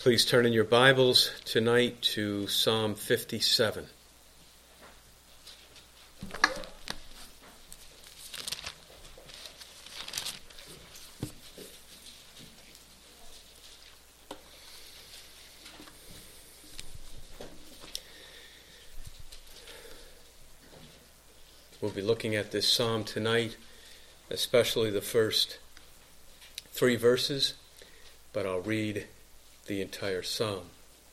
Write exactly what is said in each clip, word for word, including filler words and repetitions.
Please turn in your Bibles tonight to Psalm fifty-seven. We'll be looking at this psalm tonight, especially the first three verses, but I'll read the entire psalm.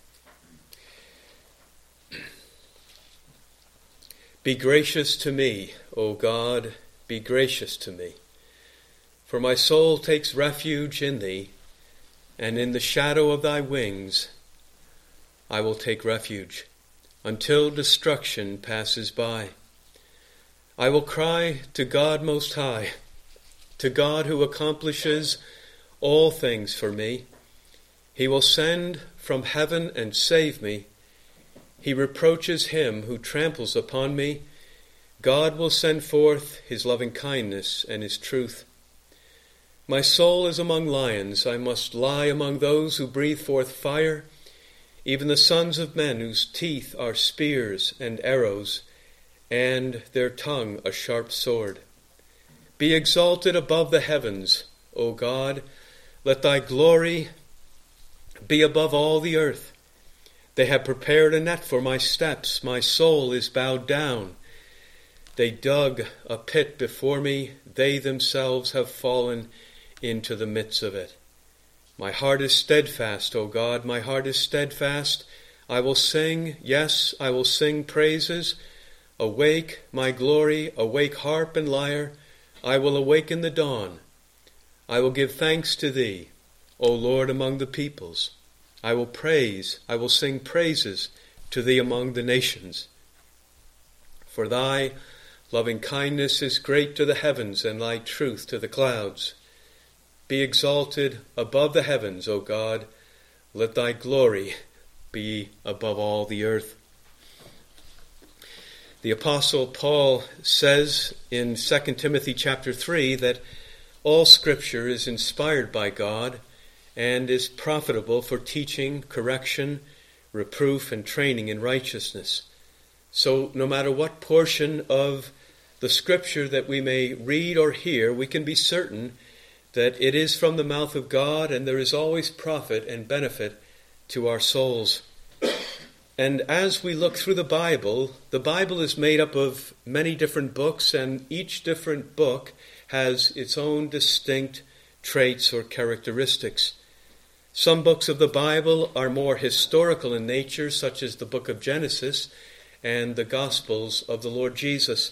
Be gracious to me, O God, be gracious to me. For my soul takes refuge in thee, and in the shadow of thy wings I will take refuge, until destruction passes by. I will cry to God Most High, to God who accomplishes all things for me. He will send from heaven and save me. He reproaches him who tramples upon me. God will send forth his loving kindness and his truth. My soul is among lions. I must lie among those who breathe forth fire, even the sons of men whose teeth are spears and arrows, and their tongue a sharp sword. Be exalted above the heavens, O God. Let thy glory be above all the earth. They have prepared a net for my steps. My soul is bowed down. They dug a pit before me. They themselves have fallen into the midst of it. My heart is steadfast, O God. My heart is steadfast. I will sing, yes, I will sing praises. Awake, my glory, awake harp and lyre. I will awaken the dawn. I will give thanks to thee, O Lord, among the peoples. I will praise, I will sing praises to thee among the nations. For thy loving kindness is great to the heavens, and thy truth to the clouds. Be exalted above the heavens, O God. Let thy glory be above all the earth. The Apostle Paul says in Second Timothy chapter three that all Scripture is inspired by God and is profitable for teaching, correction, reproof, and training in righteousness. So no matter what portion of the Scripture that we may read or hear, we can be certain that it is from the mouth of God, and there is always profit and benefit to our souls. And as we look through the Bible, the Bible is made up of many different books, and each different book has its own distinct traits or characteristics. Some books of the Bible are more historical in nature, such as the book of Genesis and the Gospels of the Lord Jesus.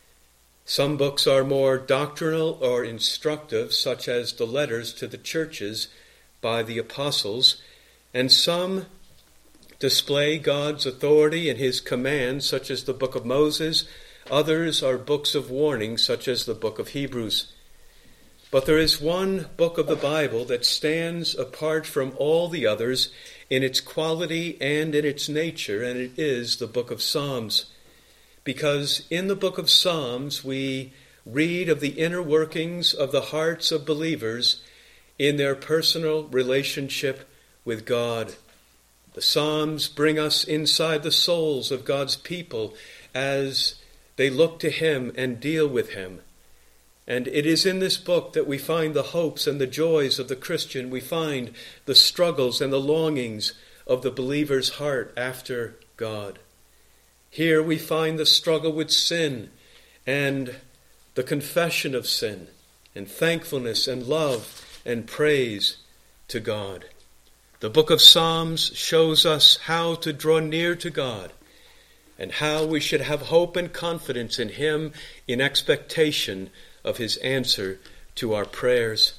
Some books are more doctrinal or instructive, such as the letters to the churches by the apostles, and some display God's authority and his commands, such as the book of Moses. Others are books of warning, such as the book of Hebrews. But there is one book of the Bible that stands apart from all the others in its quality and in its nature, and it is the book of Psalms. Because in the book of Psalms we read of the inner workings of the hearts of believers in their personal relationship with God. The Psalms bring us inside the souls of God's people as they look to him and deal with him. And it is in this book that we find the hopes and the joys of the Christian. We find the struggles and the longings of the believer's heart after God. Here we find the struggle with sin and the confession of sin and thankfulness and love and praise to God. The book of Psalms shows us how to draw near to God and how we should have hope and confidence in him in expectation of his answer to our prayers.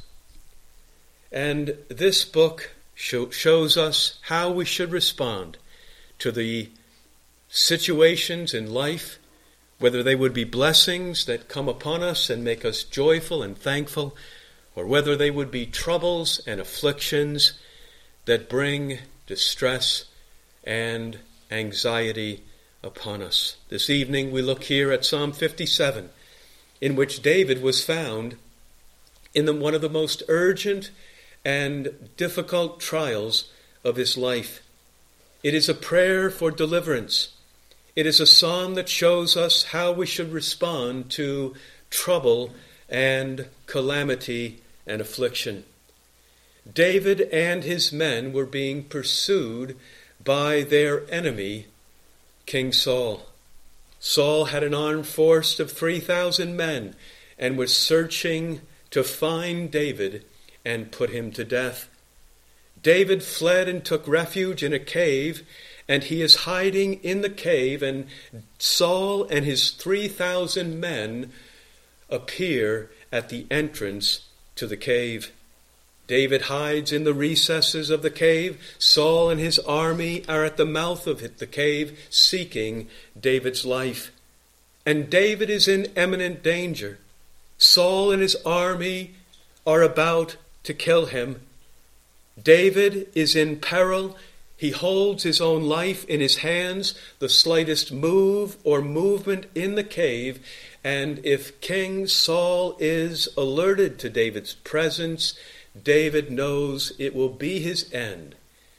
And this book show, shows us how we should respond to the situations in life, whether they would be blessings that come upon us and make us joyful and thankful, or whether they would be troubles and afflictions that bring distress and anxiety upon us. This evening we look here at Psalm fifty-seven, in which David was found in the, one of the most urgent and difficult trials of his life. It is a prayer for deliverance. It is a psalm that shows us how we should respond to trouble and calamity and affliction. David and his men were being pursued by their enemy, King Saul. Saul had an armed force of three thousand men and was searching to find David and put him to death. David fled and took refuge in a cave, and he is hiding in the cave, and Saul and his three thousand men appear at the entrance to the cave. David hides in the recesses of the cave. Saul and his army are at the mouth of the cave, seeking David's life. And David is in imminent danger. Saul and his army are about to kill him. David is in peril. He holds his own life in his hands. The slightest move or movement in the cave, and if King Saul is alerted to David's presence, David knows it will be his end.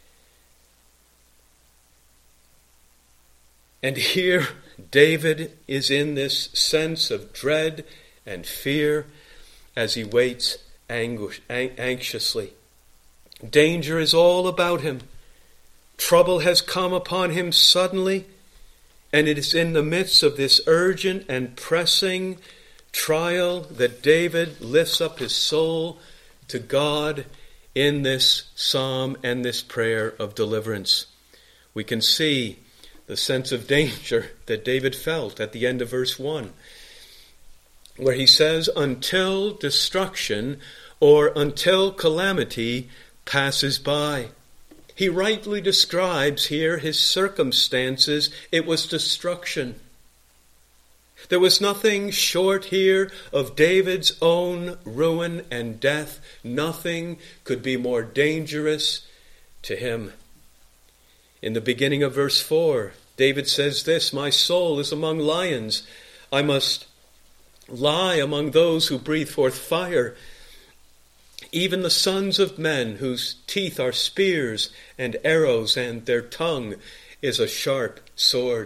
And here David is in this sense of dread and fear as he waits anguish, anxiously. Danger is all about him. Trouble has come upon him suddenly, and it is in the midst of this urgent and pressing trial that David lifts up his soul to God in this psalm and this prayer of deliverance. We can see the sense of danger that David felt at the end of verse one, where he says, until destruction or until calamity passes by. He rightly describes here his circumstances. It was destruction. There was nothing short here of David's own ruin and death. Nothing could be more dangerous to him. In the beginning of verse four, David says this, my soul is among lions. I must lie among those who breathe forth fire. Even the sons of men whose teeth are spears and arrows, and their tongue is a sharp sword.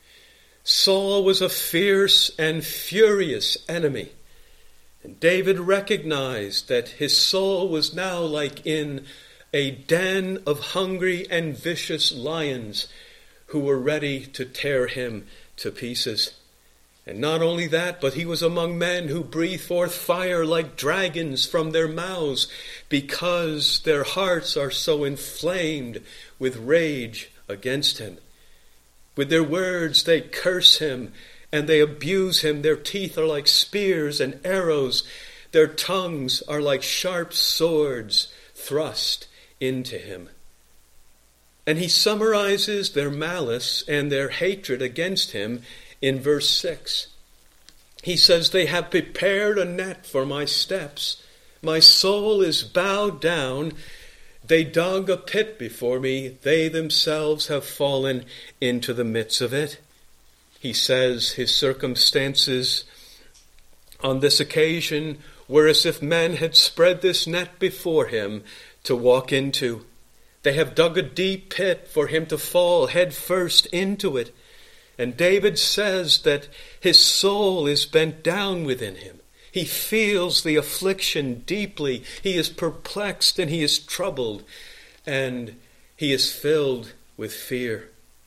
Saul was a fierce and furious enemy, and David recognized that his soul was now like in a den of hungry and vicious lions who were ready to tear him to pieces. And not only that, but he was among men who breathe forth fire like dragons from their mouths, because their hearts are so inflamed with rage against him. With their words they curse him and they abuse him. Their teeth are like spears and arrows. Their tongues are like sharp swords thrust into him. And he summarizes their malice and their hatred against him in verse six. He says, they have prepared a net for my steps. My soul is bowed down. They dug a pit before me. They themselves have fallen into the midst of it. He says his circumstances on this occasion were as if men had spread this net before him to walk into. They have dug a deep pit for him to fall head first into it. And David says that his soul is bent down within him. He feels the affliction deeply. He is perplexed and he is troubled, and he is filled with fear.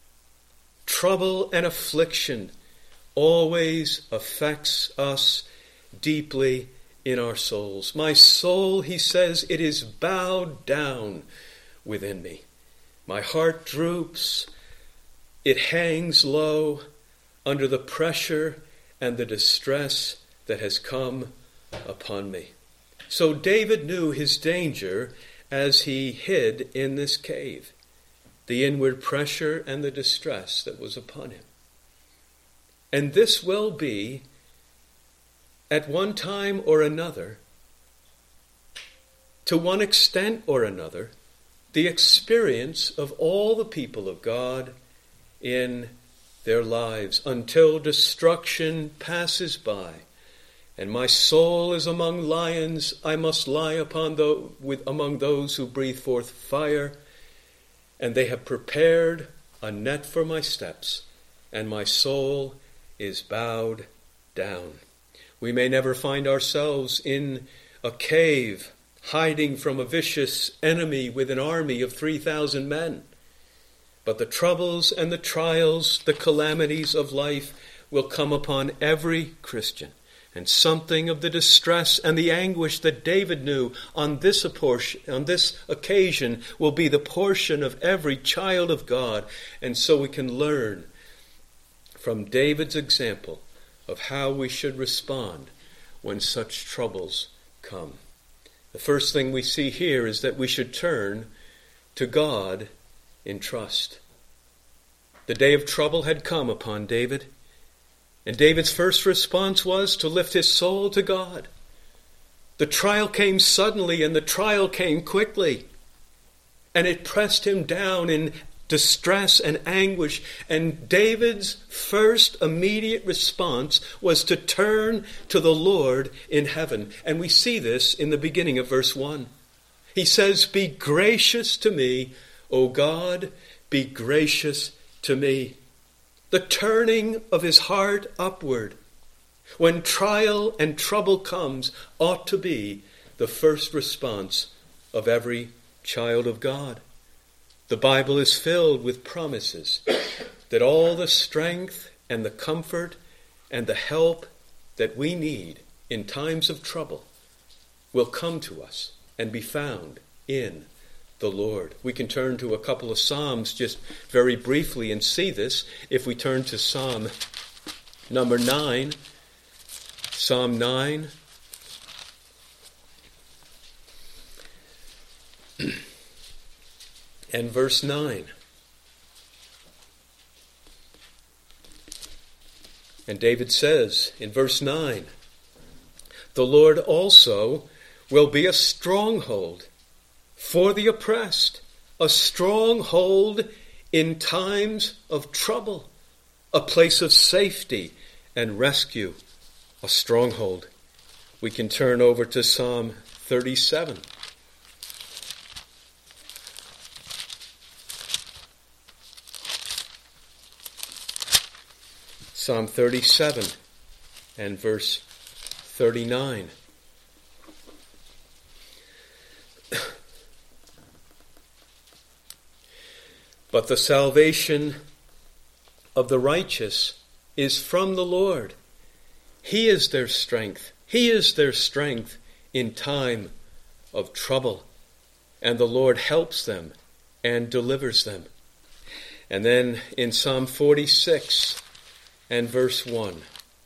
Trouble and affliction always affects us deeply in our souls. My soul, he says, it is bowed down within me. My heart droops. It hangs low under the pressure and the distress that has come upon me. So David knew his danger as he hid in this cave, the inward pressure and the distress that was upon him. And this will be, at one time or another, to one extent or another, the experience of all the people of God in their lives until destruction passes by. And my soul is among lions. I must lie upon the, with, among those who breathe forth fire. and they have prepared a net for my steps, and my soul is bowed down. We may never find ourselves in a cave, hiding from a vicious enemy with an army of three thousand men. But the troubles and the trials, the calamities of life will come upon every Christian. And something of the distress and the anguish that David knew on this, portion, on this occasion will be the portion of every child of God. And so we can learn from David's example of how we should respond when such troubles come. The first thing we see here is that we should turn to God in trust. The day of trouble had come upon David, and David's first response was to lift his soul to God. The trial came suddenly, and the trial came quickly, and it pressed him down in distress and anguish. And David's first immediate response was to turn to the Lord in heaven. And we see this in the beginning of verse one. He says, "Be gracious to me, O God, be gracious to me." The turning of his heart upward when trial and trouble comes ought to be the first response of every child of God. The Bible is filled with promises that all the strength and the comfort and the help that we need in times of trouble will come to us and be found in the Lord. We can turn to a couple of Psalms just very briefly and see this. If we turn to Psalm number nine, Psalm nine, and verse nine. And David says in verse nine, "The Lord also will be a stronghold for the oppressed, a stronghold in times of trouble, a place of safety and rescue, a stronghold." We can turn over to Psalm thirty-seven. Psalm thirty-seven and verse thirty-nine. "But the salvation of the righteous is from the Lord. He is their strength. He is their strength in time of trouble. And the Lord helps them and delivers them." And then in Psalm forty-six and verse one.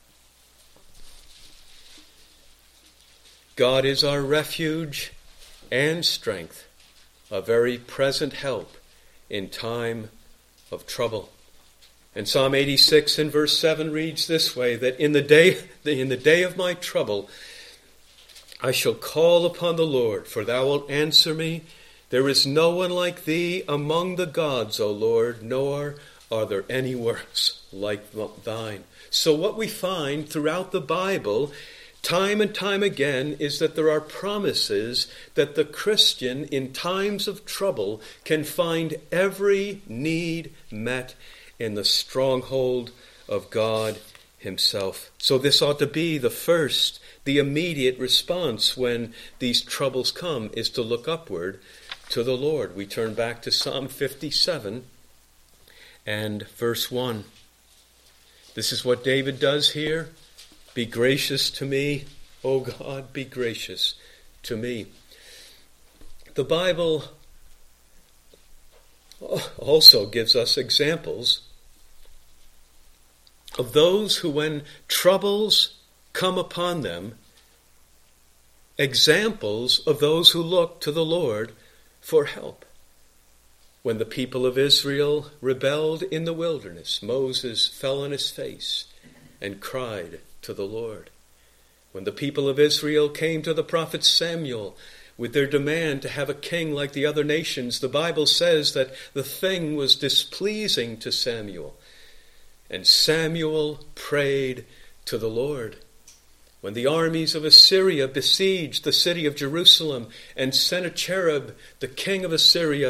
"God is our refuge and strength, a very present help in time of trouble." And Psalm eighty-six and verse seven reads this way, that in the day in the day of my trouble I shall call upon the Lord, for thou wilt answer me. There is no one like thee among the gods, O Lord, nor are there any works like thine. So what we find throughout the Bible, time and time again, is that there are promises that the Christian in times of trouble can find every need met in the stronghold of God himself. So this ought to be the first, the immediate response when these troubles come, is to look upward to the Lord. We turn back to Psalm fifty-seven and verse one. This is what David does here. "Be gracious to me, O God, be gracious to me." The Bible also gives us examples of those who, when troubles come upon them, examples of those who look to the Lord for help. When the people of Israel rebelled in the wilderness, Moses fell on his face and cried to the Lord. When the people of Israel came to the prophet Samuel with their demand to have a king like the other nations, the Bible says that the thing was displeasing to Samuel. And Samuel prayed to the Lord. When the armies of Assyria besieged the city of Jerusalem, and Sennacherib, the king of Assyria,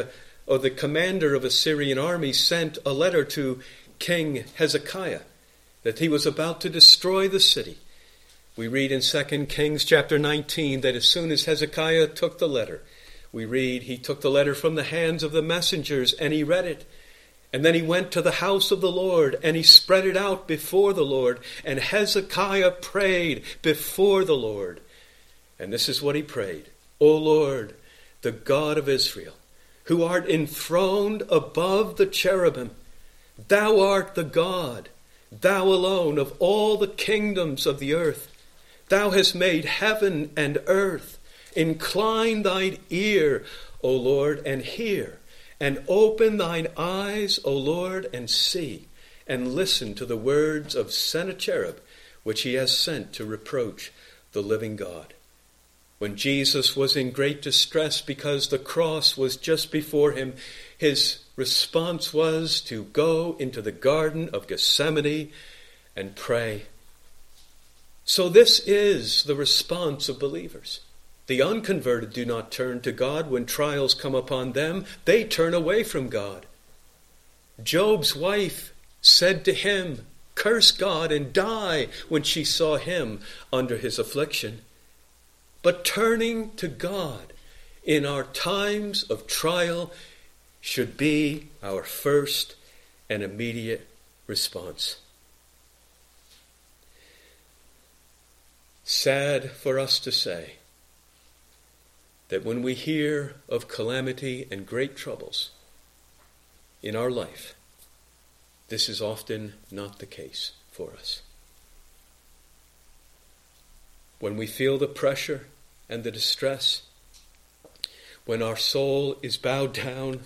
or the commander of a Syrian army sent a letter to King Hezekiah that he was about to destroy the city. We read in Second Kings chapter nineteen that as soon as Hezekiah took the letter, we read he took the letter from the hands of the messengers and he read it. And then he went to the house of the Lord and he spread it out before the Lord. And Hezekiah prayed before the Lord. And this is what he prayed. O Lord, the God of Israel, who art enthroned above the cherubim, thou art the God, thou alone of all the kingdoms of the earth. Thou hast made heaven and earth. Incline thine ear, O Lord, and hear. And open thine eyes, O Lord, and see, and listen to the words of Sennacherib, which he has sent to reproach the living God. When Jesus was in great distress because the cross was just before him, his response was to go into the Garden of Gethsemane and pray. So this is the response of believers. The unconverted do not turn to God when trials come upon them. They turn away from God. Job's wife said to him, "Curse God and die," when she saw him under his affliction. But turning to God in our times of trial should be our first and immediate response. Sad for us to say that when we hear of calamity and great troubles in our life, this is often not the case for us. When we feel the pressure and the distress, when our soul is bowed down,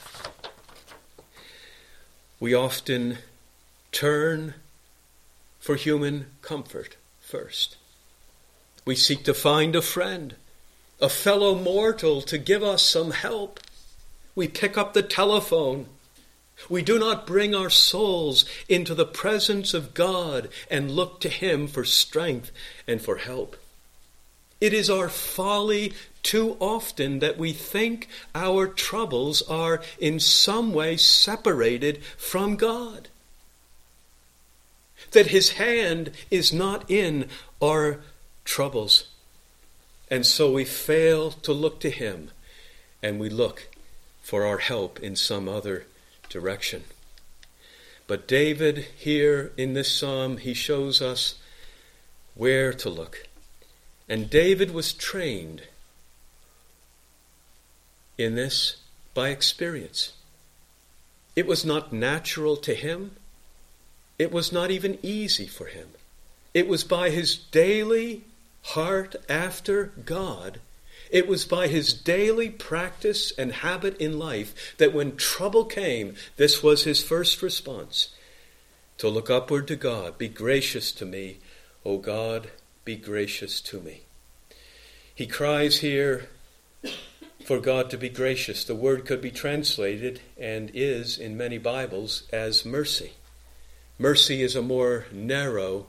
we often turn for human comfort first. We seek to find a friend, a fellow mortal to give us some help. We pick up the telephone. We do not bring our souls into the presence of God and look to him for strength and for help. It is our folly too often that we think our troubles are in some way separated from God, that his hand is not in our troubles. And so we fail to look to him, and we look for our help in some other direction. But David here in this psalm, he shows us where to look. And David was trained in this by experience. It was not natural to him. It was not even easy for him. It was by his daily heart after God, it was by his daily practice and habit in life that when trouble came, this was his first response: to look upward to God. Be gracious to me, O God, be gracious to me. He cries here for God to be gracious. The word could be translated, and is in many Bibles, as mercy. Mercy is a more narrow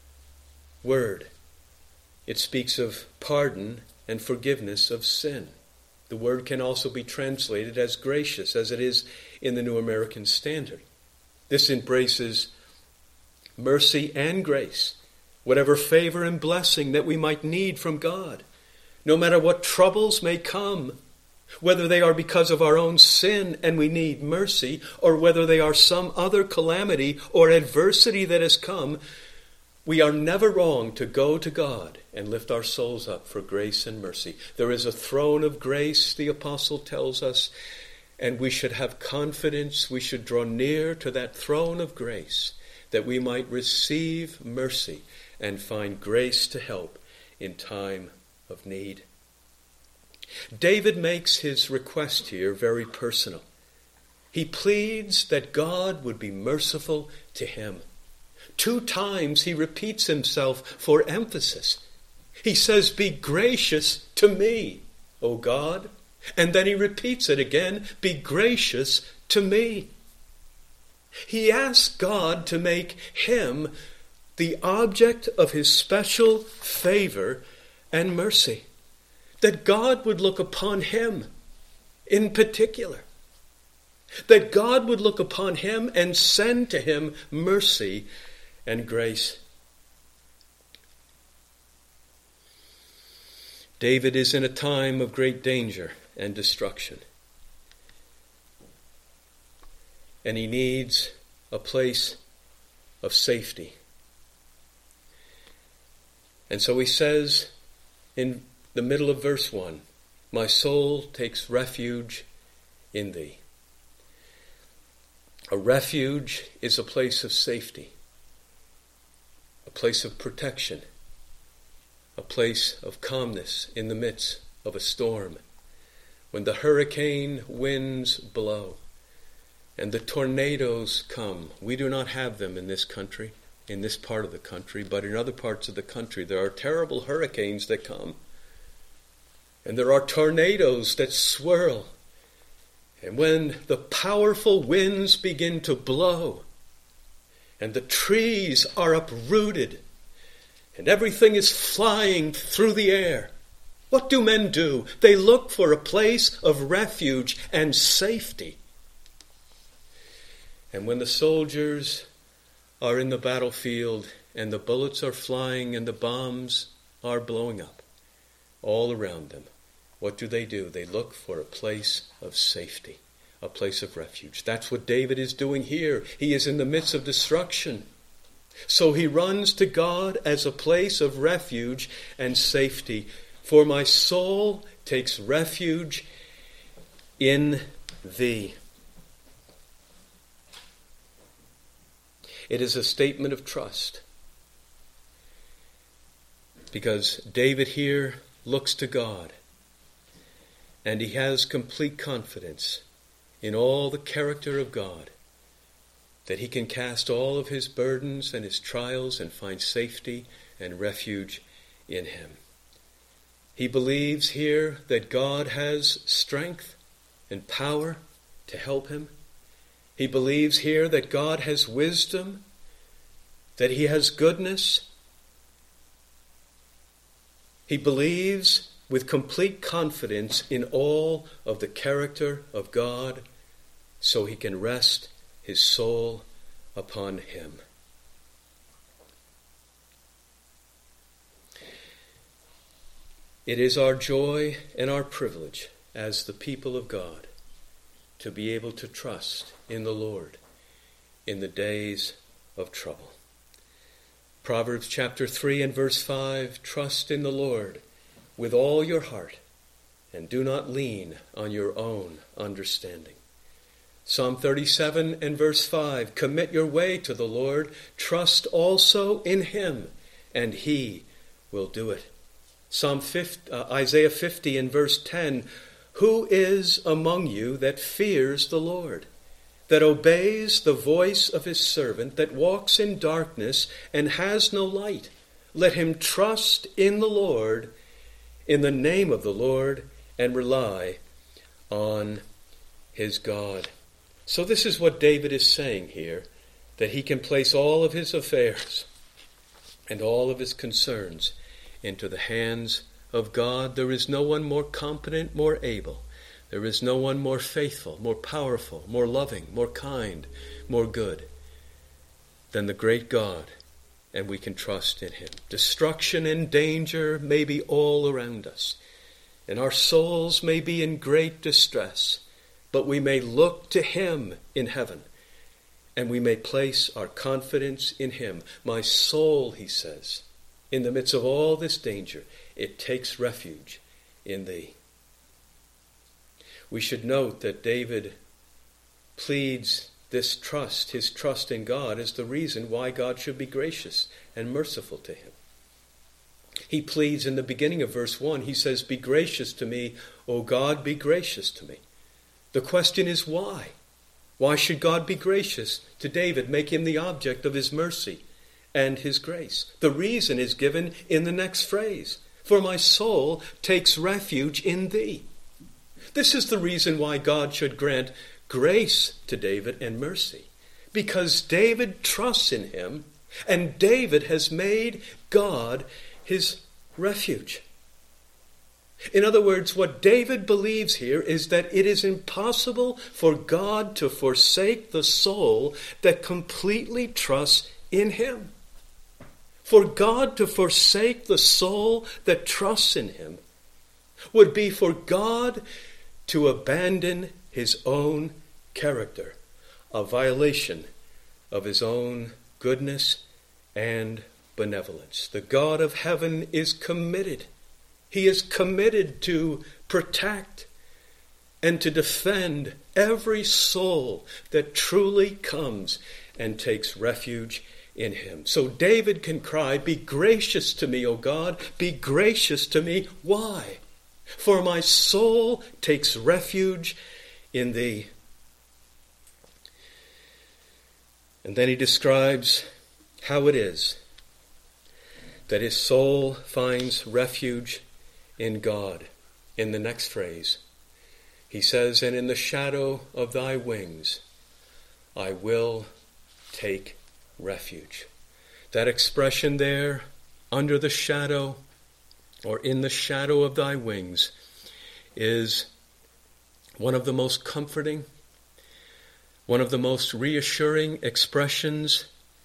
word. It speaks of pardon and forgiveness of sin. The word can also be translated as gracious, as it is in the New American Standard. This embraces mercy and grace, whatever favor and blessing that we might need from God, no matter what troubles may come, whether they are because of our own sin and we need mercy, or whether they are some other calamity or adversity that has come. We are never wrong to go to God and lift our souls up for grace and mercy. There is a throne of grace, the apostle tells us, and we should have confidence. We should draw near to that throne of grace that we might receive mercy and find grace to help in time of need. David makes his request here very personal. He pleads that God would be merciful to him. Two times he repeats himself for emphasis. He says, "Be gracious to me, O God." And then he repeats it again, "Be gracious to me." He asks God to make him the object of his special favor and mercy. That God would look upon him in particular that God would look upon him and send to him mercy and grace. David is in a time of great danger and destruction. And he needs a place of safety. And so he says in the middle of verse one, my soul takes refuge in thee. A refuge is a place of safety, a place of protection, a place of calmness in the midst of a storm. When the hurricane winds blow and the tornadoes come, we do not have them in this country, in this part of the country, but in other parts of the country there are terrible hurricanes that come. And there are tornadoes that swirl. And when the powerful winds begin to blow, and the trees are uprooted, and everything is flying through the air, what do men do? They look for a place of refuge and safety. And when the soldiers are in the battlefield, and the bullets are flying, and the bombs are blowing up all around them, what do they do? They look for a place of safety, a place of refuge. That's what David is doing here. He is in the midst of destruction. So he runs to God as a place of refuge and safety. For my soul takes refuge in thee. It is a statement of trust. Because David here looks to God. And he has complete confidence in all the character of God, that he can cast all of his burdens and his trials and find safety and refuge in him. He believes here that God has strength and power to help him. He believes here that God has wisdom, that he has goodness. He believes with complete confidence in all of the character of God, so he can rest his soul upon him. It is our joy and our privilege as the people of God to be able to trust in the Lord in the days of trouble. Proverbs chapter three and verse five, trust in the Lord with all your heart, and do not lean on your own understanding. Psalm thirty-seven and verse five, commit your way to the Lord, trust also in him, and he will do it. Psalm fifty, uh, Isaiah fifty and verse ten, who is among you that fears the Lord, that obeys the voice of his servant, that walks in darkness and has no light? Let him trust in the Lord, in the name of the Lord, and rely on his God. So this is what David is saying here, that he can place all of his affairs and all of his concerns into the hands of God. There is no one more competent, more able. There is no one more faithful, more powerful, more loving, more kind, more good than the great God, and we can trust in him. Destruction and danger may be all around us, and our souls may be in great distress, but we may look to him in heaven, and we may place our confidence in him. My soul, he says, in the midst of all this danger, it takes refuge in thee. We should note that David pleads this trust, his trust in God, as the reason why God should be gracious and merciful to him. He pleads in the beginning of verse one, he says, be gracious to me, O God, be gracious to me. The question is why? Why should God be gracious to David, make him the object of his mercy and his grace? The reason is given in the next phrase, for my soul takes refuge in thee. This is the reason why God should grant grace to David and mercy, because David trusts in him, and David has made God his refuge. In other words, what David believes here is that it is impossible for God to forsake the soul that completely trusts in him. For God to forsake the soul that trusts in him would be for God to abandon his own character, a violation of his own goodness and benevolence. The God of heaven is committed. He is committed to protect and to defend every soul that truly comes and takes refuge in him. So David can cry, "Be gracious to me, O God, be gracious to me." Why? For my soul takes refuge in thee. And then he describes how it is that his soul finds refuge in God. In the next phrase, he says, "And in the shadow of thy wings I will take refuge." That expression there, under the shadow or in the shadow of thy wings, is one of the most comforting, one of the most reassuring expressions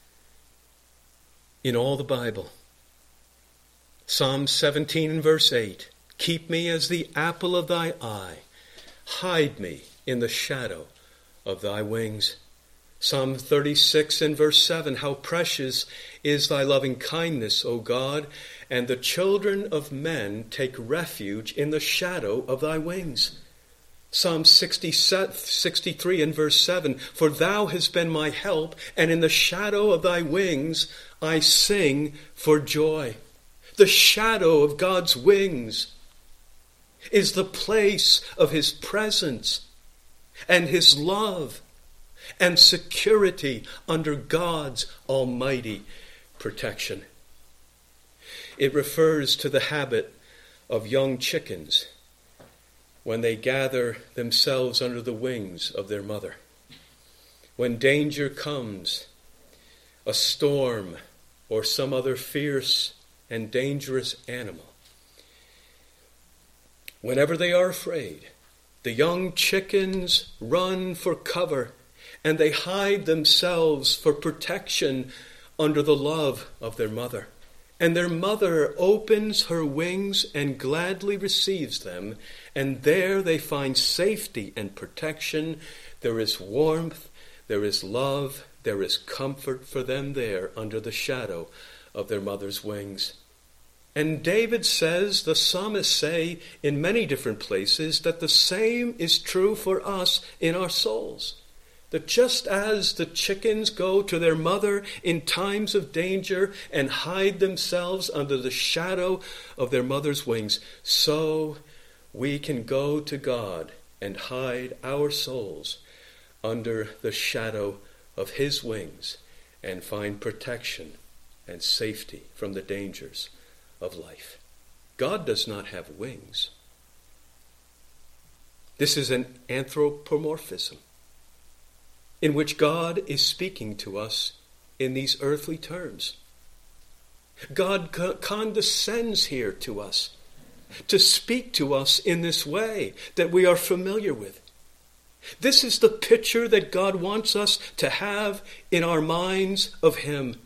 in all the Bible. Psalm seventeen and verse eight, "Keep me as the apple of thy eye. Hide me in the shadow of thy wings." Psalm thirty-six and verse seven, "How precious is thy loving kindness, O God, and the children of men take refuge in the shadow of thy wings." Psalm sixty-three and verse seven, "For thou hast been my help, and in the shadow of thy wings I sing for joy." The shadow of God's wings is the place of his presence and his love and security under God's almighty protection. It refers to the habit of young chickens when they gather themselves under the wings of their mother. When danger comes, a storm or some other fierce and dangerous animal, whenever they are afraid, the young chickens run for cover and they hide themselves for protection under the love of their mother. And their mother opens her wings and gladly receives them, and there they find safety and protection. There is warmth, there is love, there is comfort for them there under the shadow of their mother's wings. And David says, the psalmists say in many different places, that the same is true for us in our souls. That just as the chickens go to their mother in times of danger and hide themselves under the shadow of their mother's wings, so we can go to God and hide our souls under the shadow of his wings and find protection and safety from the dangers of life. God does not have wings. This is an anthropomorphism in which God is speaking to us in these earthly terms. God co- condescends here to us to speak to us in this way that we are familiar with. This is the picture that God wants us to have in our minds of him.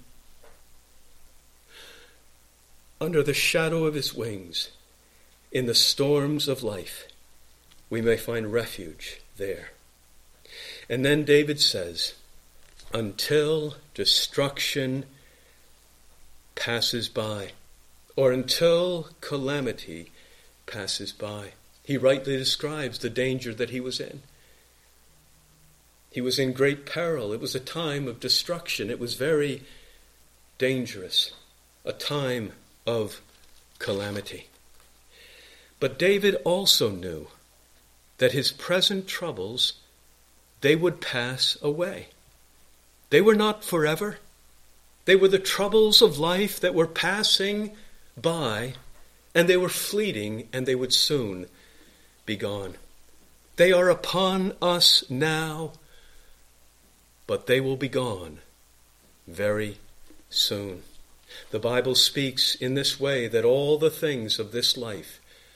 Under the shadow of his wings, in the storms of life, we may find refuge there. And then David says, until destruction passes by, or until calamity passes by. He rightly describes the danger that he was in. He was in great peril. It was a time of destruction. It was very dangerous, a time of calamity. But David also knew that his present troubles, they would pass away. They were not forever. They were the troubles of life that were passing by, and they were fleeting, and they would soon be gone. They are upon us now, but they will be gone very soon. The Bible speaks in this way that all the things of this life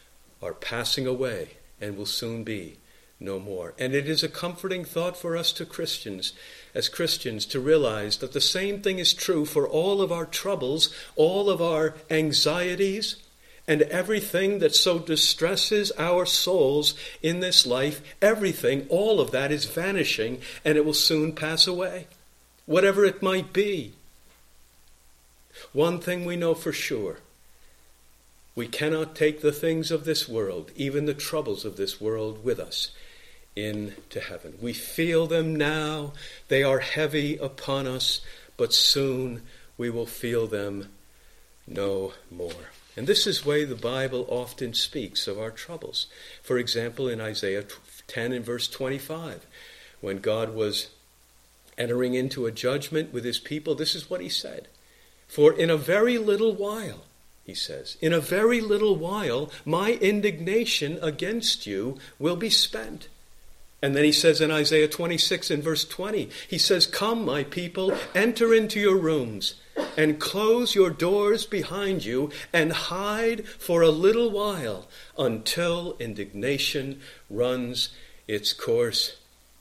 are passing away and will soon be no more. And it is a comforting thought for us to Christians, as Christians, to realize that the same thing is true for all of our troubles, all of our anxieties, and everything that so distresses our souls in this life. Everything, all of that is vanishing, and it will soon pass away, whatever it might be. One thing we know for sure: we cannot take the things of this world, even the troubles of this world, with us into heaven. We feel them now. They are heavy upon us, but soon we will feel them no more. And this is the way the Bible often speaks of our troubles. For example, in Isaiah ten and verse twenty-five, when God was entering into a judgment with his people, this is what he said. For in a very little while, he says, in a very little while, my indignation against you will be spent. And then he says in Isaiah twenty-six and verse twenty, he says, come, my people, enter into your rooms and close your doors behind you and hide for a little while until indignation runs its course.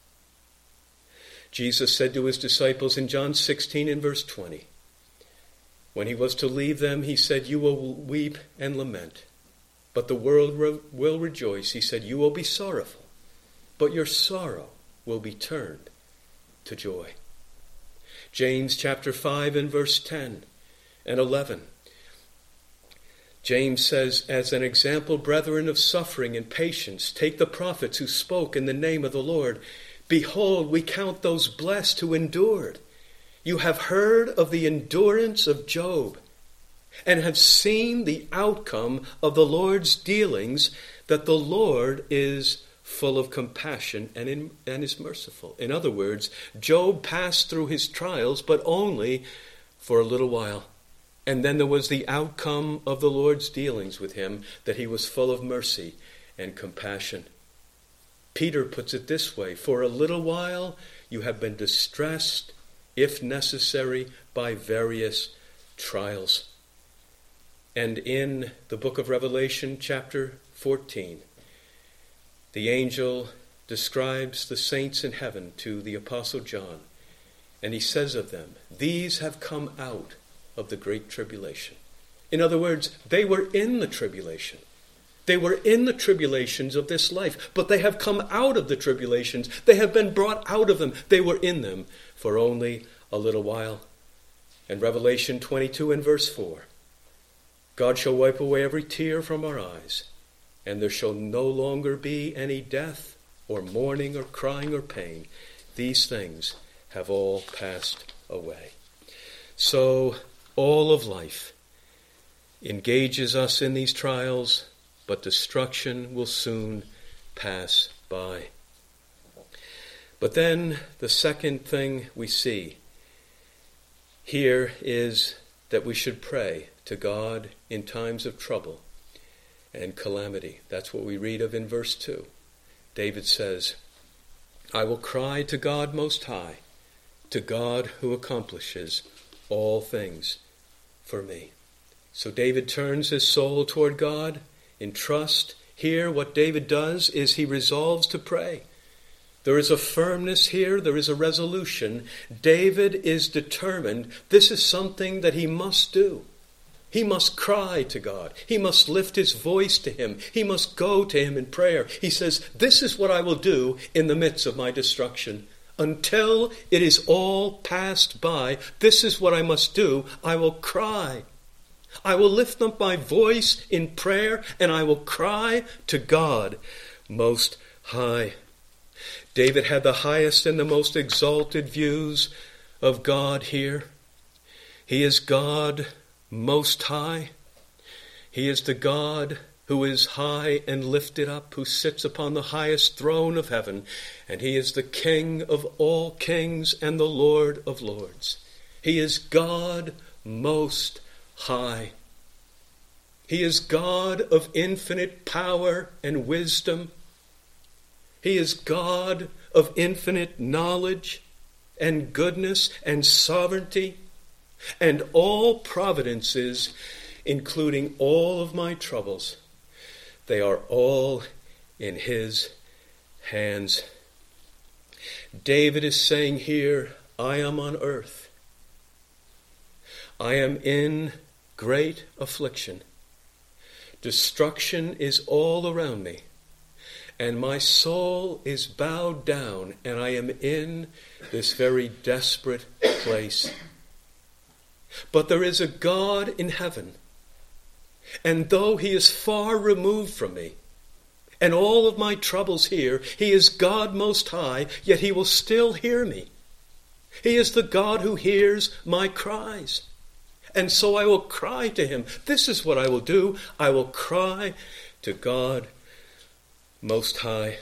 Jesus said to his disciples in John sixteen and verse twenty, when he was to leave them, he said, you will weep and lament, but the world re- will rejoice. He said, you will be sorrowful, but your sorrow will be turned to joy. James chapter five and verse ten and eleven. James says, as an example, brethren, of suffering and patience, take the prophets who spoke in the name of the Lord. Behold, we count those blessed who endured. You have heard of the endurance of Job and have seen the outcome of the Lord's dealings, that the Lord is full of compassion and, in, and is merciful. In other words, Job passed through his trials, but only for a little while. And then there was the outcome of the Lord's dealings with him, that he was full of mercy and compassion. Peter puts it this way: for a little while you have been distressed, if necessary, by various trials. And in the book of Revelation, chapter fourteen, the angel describes the saints in heaven to the Apostle John, and he says of them, these have come out of the great tribulation. In other words, they were in the tribulation. They were in the tribulations of this life, but they have come out of the tribulations. They have been brought out of them. They were in them for only a little while. And Revelation twenty-two and verse four, God shall wipe away every tear from our eyes, and there shall no longer be any death or mourning or crying or pain. These things have all passed away. So all of life engages us in these trials, but destruction will soon pass by. But then the second thing we see here is that we should pray to God in times of trouble and calamity. That's what we read of in verse two. David says, I will cry to God Most High, to God who accomplishes all things for me. So David turns his soul toward God in trust. Here, what David does is he resolves to pray. There is a firmness here. There is a resolution. David is determined. This is something that he must do. He must cry to God. He must lift his voice to him. He must go to him in prayer. He says, this is what I will do in the midst of my destruction. Until it is all passed by, this is what I must do. I will cry. I will lift up my voice in prayer, and I will cry to God Most High. David had the highest and the most exalted views of God here. He is God Most High. He is the God who is high and lifted up, who sits upon the highest throne of heaven, and he is the King of all kings and the Lord of lords. He is God Most High. He is God of infinite power and wisdom. He is God of infinite knowledge and goodness and sovereignty and all providences, including all of my troubles. They are all in his hands. David is saying here, I am on earth. I am in great affliction. Destruction is all around me, and my soul is bowed down, and I am in this very desperate place. But there is a God in heaven, and though he is far removed from me, and all of my troubles here, he is God Most High, yet he will still hear me. He is the God who hears my cries. And so I will cry to him. This is what I will do. I will cry to God Most High.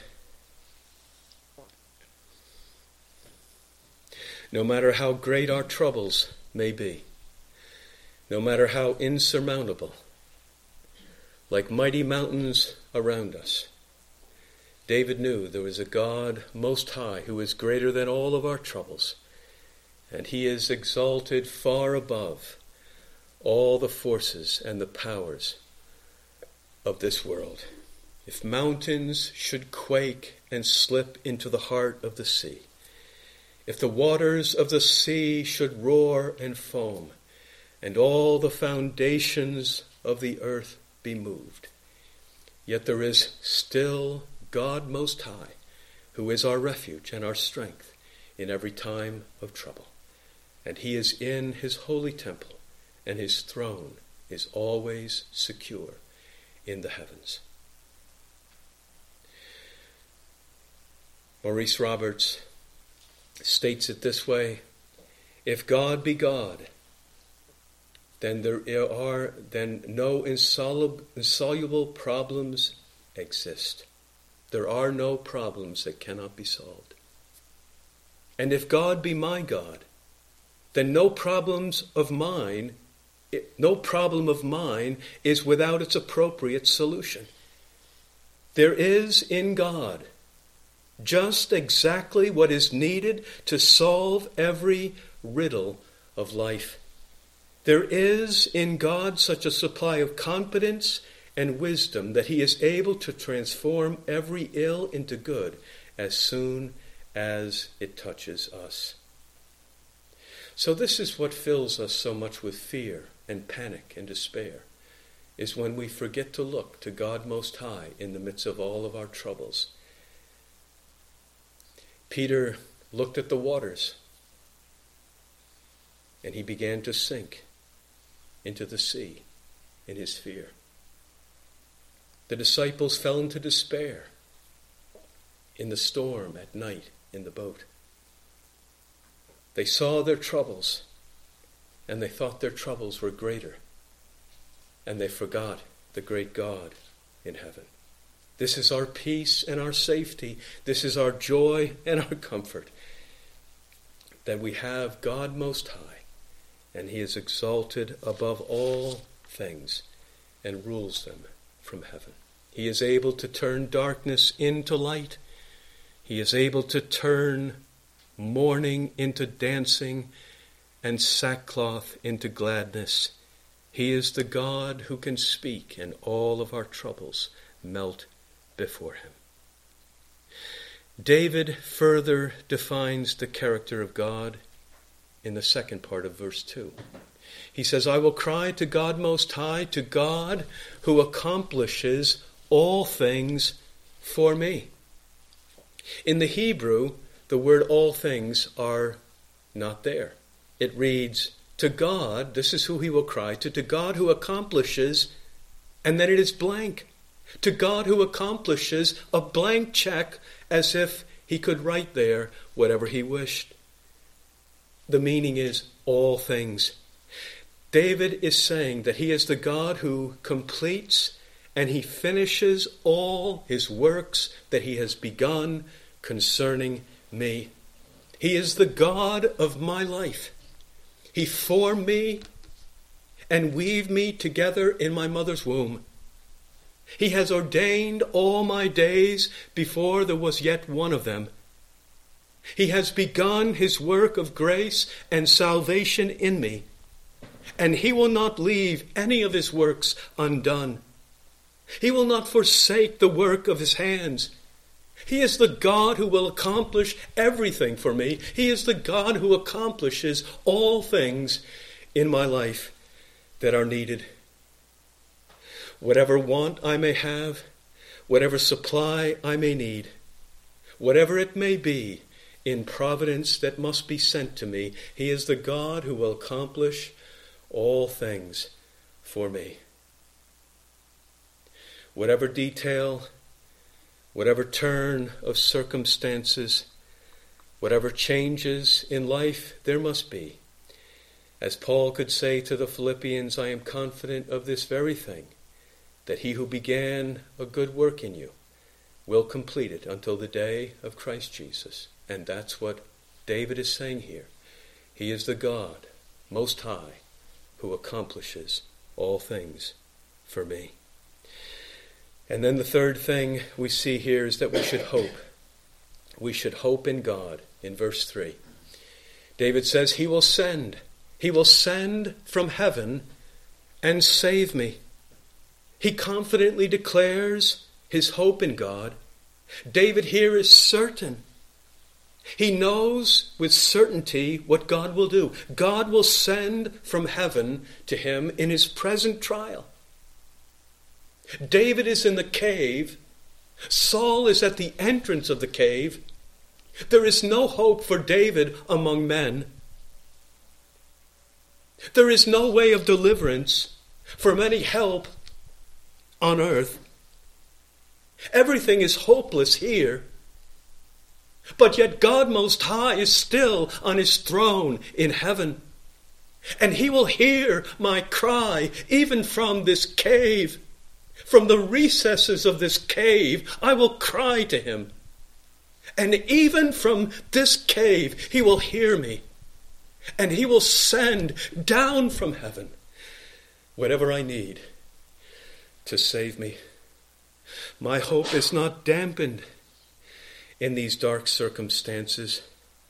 No matter how great our troubles may be, no matter how insurmountable, like mighty mountains around us, David knew there was a God Most High who is greater than all of our troubles, and he is exalted far above all the forces and the powers of this world. If mountains should quake and slip into the heart of the sea, if the waters of the sea should roar and foam, and all the foundations of the earth be moved, yet there is still God Most High, who is our refuge and our strength in every time of trouble. And he is in his holy temple, and his throne is always secure in the heavens. Maurice Roberts states it this way: if God be God, then there are then no insoluble, insoluble problems exist. There are no problems that cannot be solved. And if God be my God, then no problems of mine, no problem of mine is without its appropriate solution. There is in God just exactly what is needed to solve every riddle of life. There is in God such a supply of confidence and wisdom that he is able to transform every ill into good as soon as it touches us. So this is what fills us so much with fear and panic and despair, is when we forget to look to God Most High in the midst of all of our troubles. Peter looked at the waters, and he began to sink into the sea in his fear. The disciples fell into despair in the storm at night in the boat. They saw their troubles, and they thought their troubles were greater, and they forgot the great God in heaven. This is our peace and our safety. This is our joy and our comfort, that we have God Most High, and he is exalted above all things and rules them from heaven. He is able to turn darkness into light. He is able to turn mourning into dancing and sackcloth into gladness. He is the God who can speak, and all of our troubles melt before him. David further defines the character of God in the second part of verse two. He says, I will cry to God Most High, to God who accomplishes all things for me. In the Hebrew, the word all things are not there. It reads, to God, this is who he will cry to, to God who accomplishes, and then it is blank. To God who accomplishes a blank check, as if he could write there whatever he wished. The meaning is all things. David is saying that he is the God who completes and he finishes all his works that he has begun concerning me. He is the God of my life. He formed me and weaved me together in my mother's womb. He has ordained all my days before there was yet one of them. He has begun his work of grace and salvation in me, and he will not leave any of his works undone. He will not forsake the work of his hands. He is the God who will accomplish everything for me. He is the God who accomplishes all things in my life that are needed. Whatever want I may have, whatever supply I may need, whatever it may be in providence that must be sent to me, he is the God who will accomplish all things for me. Whatever detail, whatever turn of circumstances, whatever changes in life there must be, as Paul could say to the Philippians, I am confident of this very thing, that he who began a good work in you will complete it until the day of Christ Jesus. And that's what David is saying here. He is the God, Most High, who accomplishes all things for me. And then the third thing we see here is that we should hope. We should hope in God in verse three. David says, He will send. He will send from heaven and save me. He confidently declares his hope in God. David here is certain. He knows with certainty what God will do. God will send from heaven to him in his present trial. David is in the cave. Saul is at the entrance of the cave. There is no hope for David among men. There is no way of deliverance from any help on earth. Everything is hopeless here. But yet God Most High is still on his throne in heaven. And he will hear my cry even from this cave. From the recesses of this cave, I will cry to him. And even from this cave, he will hear me. And he will send down from heaven whatever I need to save me. My hope is not dampened in these dark circumstances.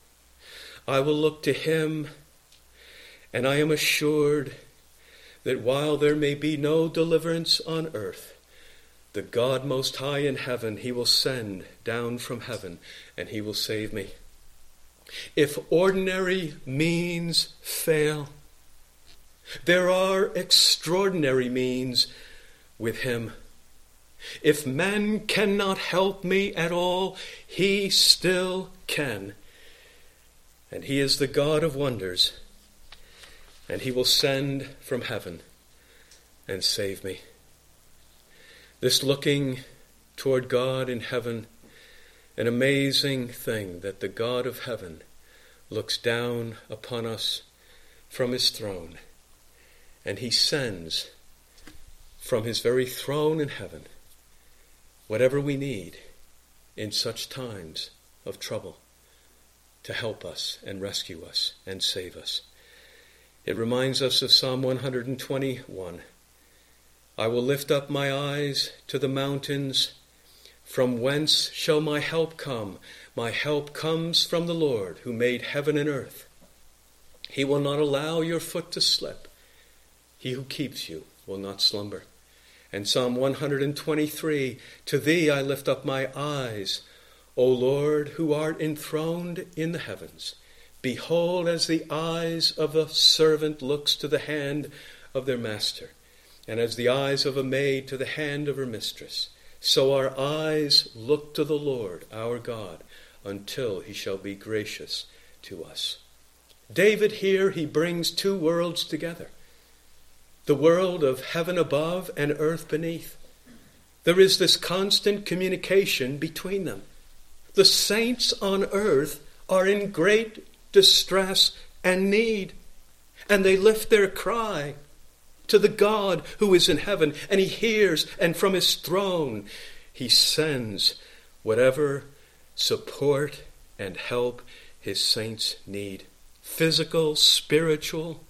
I will look to him, and I am assured that while there may be no deliverance on earth, the God Most High in heaven, he will send down from heaven, and he will save me. If ordinary means fail, there are extraordinary means with him. If men cannot help me at all, he still can. And he is the God of wonders, and he will send from heaven and save me. This looking toward God in heaven, an amazing thing that the God of heaven looks down upon us from his throne, and he sends from his very throne in heaven whatever we need in such times of trouble to help us and rescue us and save us. It reminds us of Psalm one hundred twenty-one. I will lift up my eyes to the mountains. From whence shall my help come? My help comes from the Lord, who made heaven and earth. He will not allow your foot to slip. He who keeps you will not slumber. And Psalm one hundred twenty-three, to thee I lift up my eyes, O Lord, who art enthroned in the heavens. Behold, as the eyes of a servant looks to the hand of their master, and as the eyes of a maid to the hand of her mistress, so our eyes look to the Lord our God, until he shall be gracious to us. David here, he brings two worlds together. The world of heaven above and earth beneath. There is this constant communication between them. The saints on earth are in great distress and need, and they lift their cry to the God who is in heaven, and he hears, and from his throne he sends whatever support and help his saints need. Physical, spiritual,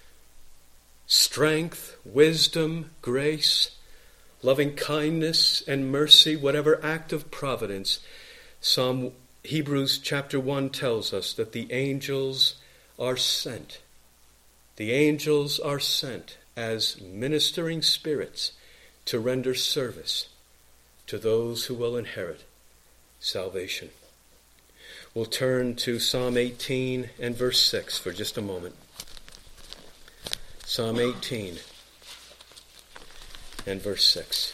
strength, wisdom, grace, loving kindness and mercy, whatever act of providence. Psalm Hebrews chapter one tells us that the angels are sent. The angels are sent as ministering spirits to render service to those who will inherit salvation. We'll turn to Psalm eighteen and verse six for just a moment. Psalm eighteen and verse six.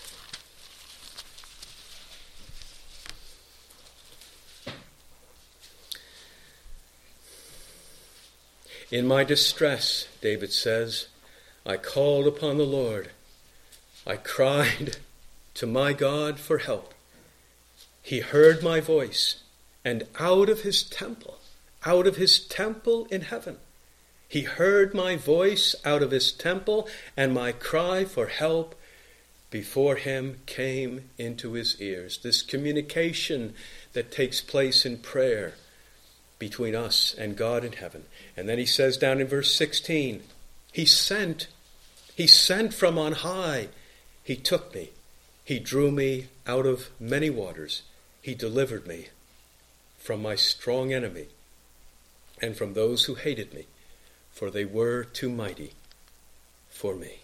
In my distress, David says, I called upon the Lord. I cried to my God for help. He heard my voice, and out of his temple, out of his temple in heaven, he heard my voice out of his temple, and my cry for help before him came into his ears. This communication that takes place in prayer between us and God in heaven. And then he says down in verse sixteen, He sent, he sent from on high. He took me. He drew me out of many waters. He delivered me from my strong enemy and from those who hated me, for they were too mighty for me.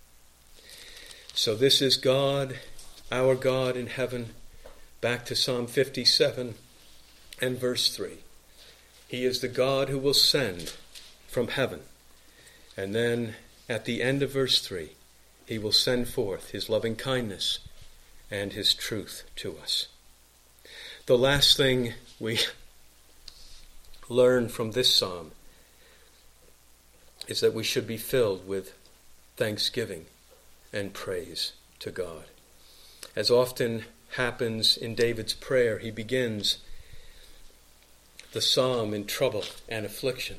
So this is God, our God in heaven. Back to Psalm fifty-seven and verse three. He is the God who will send from heaven. And then at the end of verse three, he will send forth his loving kindness and his truth to us. The last thing we learn from this psalm is that we should be filled with thanksgiving and praise to God. As often happens in David's prayer, he begins the psalm in trouble and affliction.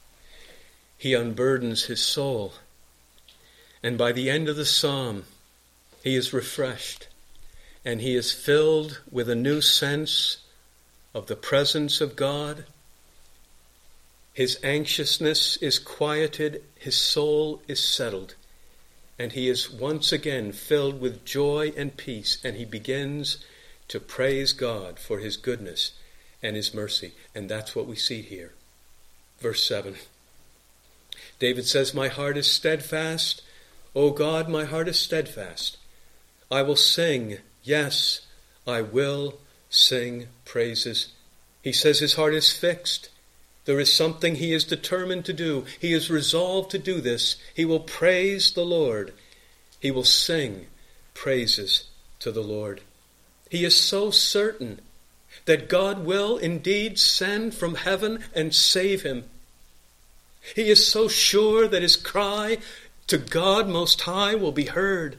He unburdens his soul, and by the end of the psalm, he is refreshed, and he is filled with a new sense of the presence of God. His anxiousness is quieted, his soul is settled, and he is once again filled with joy and peace, and he begins to praise God for his goodness and his mercy. And that's what we see here. Verse seven. David says, My heart is steadfast. O God, my heart is steadfast. I will sing, yes, I will sing praises. He says his heart is fixed. There is something he is determined to do. He is resolved to do this. He will praise the Lord. He will sing praises to the Lord. He is so certain that God will indeed send from heaven and save him. He is so sure that his cry to God Most High will be heard,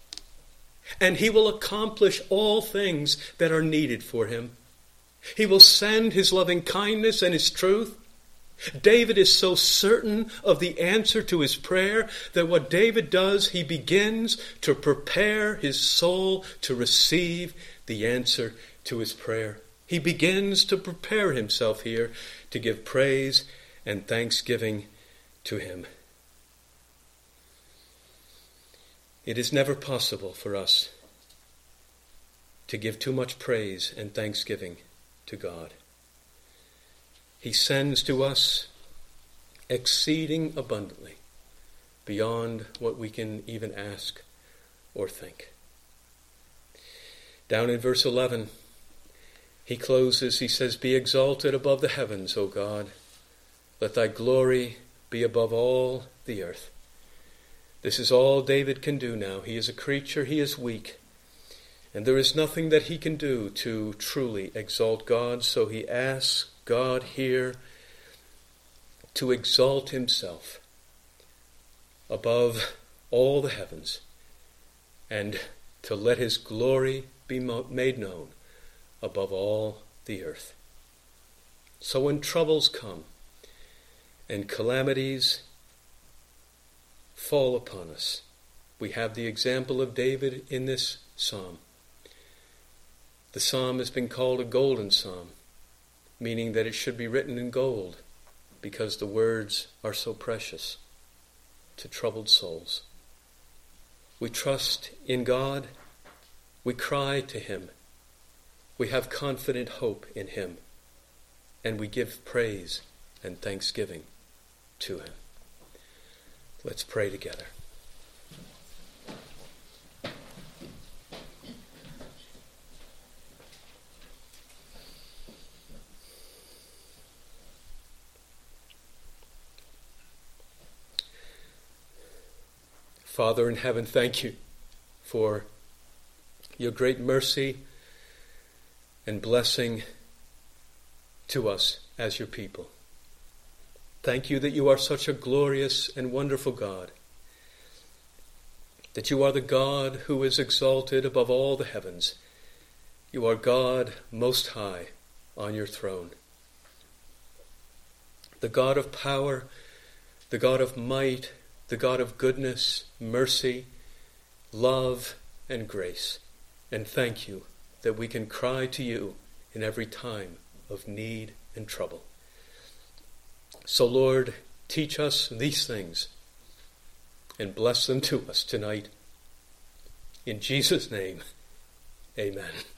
and he will accomplish all things that are needed for him. He will send his loving kindness and his truth. David is so certain of the answer to his prayer that what David does, he begins to prepare his soul to receive the answer to his prayer. He begins to prepare himself here to give praise and thanksgiving to him. It is never possible for us to give too much praise and thanksgiving to God. He sends to us exceeding abundantly beyond what we can even ask or think. Down in verse eleven, he closes, he says, Be exalted above the heavens, O God. Let thy glory be above all the earth. This is all David can do now. He is a creature, he is weak, and there is nothing that he can do to truly exalt God, so he asks God here to exalt himself above all the heavens and to let his glory be made known above all the earth. So when troubles come and calamities fall upon us, we have the example of David in this psalm. The psalm has been called a golden psalm, meaning that it should be written in gold because the words are so precious to troubled souls. We trust in God. We cry to him. We have confident hope in him. And we give praise and thanksgiving to him. Let's pray together. Father in heaven, thank you for your great mercy and blessing to us as your people. Thank you that you are such a glorious and wonderful God, that you are the God who is exalted above all the heavens. You are God most high on your throne, the God of power, the God of might, the God of goodness, mercy, love, and grace. And thank you that we can cry to you in every time of need and trouble. So, Lord, teach us these things and bless them to us tonight. In Jesus' name, amen.